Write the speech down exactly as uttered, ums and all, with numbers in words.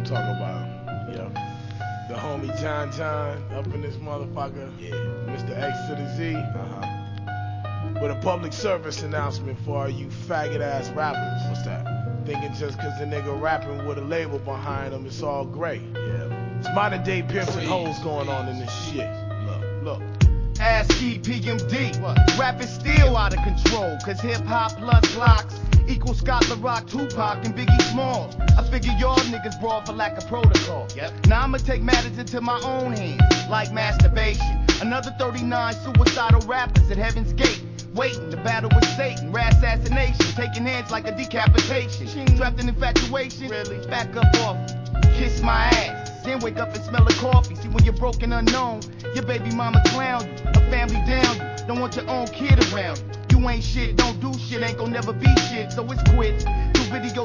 talking about. Yeah. The homie John John up in this motherfucker. Yeah. Mister X to the Z. Uh-huh. With a public service announcement for all you faggot ass rappers. What's that? Thinking just cause the nigga rapping with a label behind him, it's all great. Yeah. It's modern day pimps and hoes going on in this shit. Look. Look. ASCII P M D. What? Rap is still out of control, cause hip hop plus locks equals Scott Rock, Tupac, and Biggie Smalls. I figure y'all niggas brawl for lack of protocol. Yep. Now I'ma take matters into my own hands, like masturbation. Another thirty-nine suicidal rappers at Heaven's Gate, waiting to battle with Satan. Rap assassination, taking heads like a decapitation. Trapped in infatuation, Really? back up off, kiss my ass. Then wake up and smell a coffee. See, when you're broke and unknown, your baby mama clown you, a family down you, don't want your own kid around you. You ain't shit, don't do shit, ain't gon' never be shit, so it's quits. Do videos